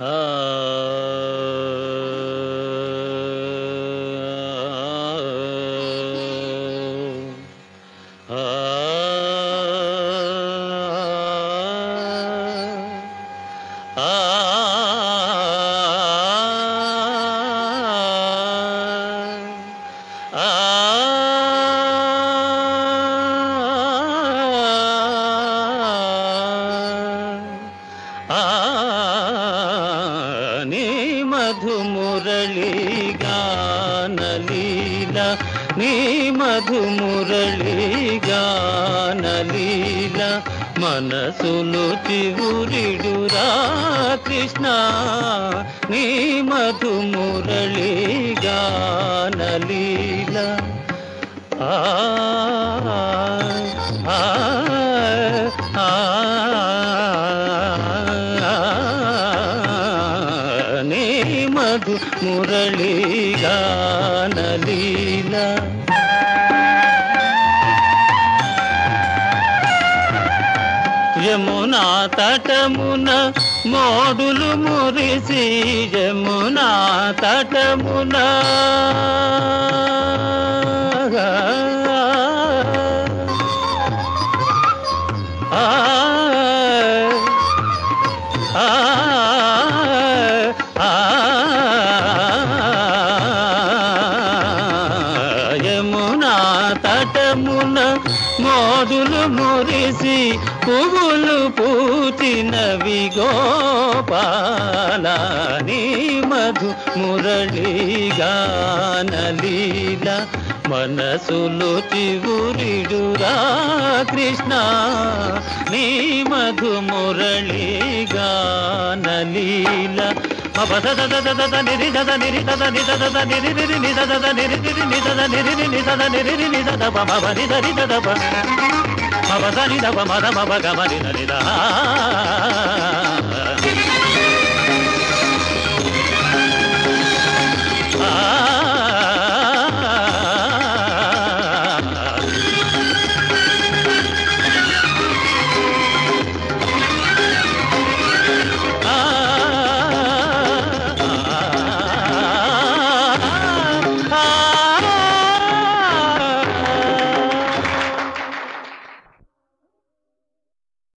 ఆ నీ మధుమురళి గానలీల నీ మధుమురళి గానలీల మనసులు చివురిడురా కృష్ణ నీ మధుమురళి గానలీల ఆ ఆ ఆ నీ మధు మురళి గానలీల యమునా తటమున మోడులు మురిసి యమునా తటమున ఆ ఆ యమునా తటమున మోదులు మురిసి పువ్వులు పూచినవి గోపాల నీ మధు మురళి గానలీల మనసులు చివురిడురా కృష్ణ నీ మధు మురళి గానలీల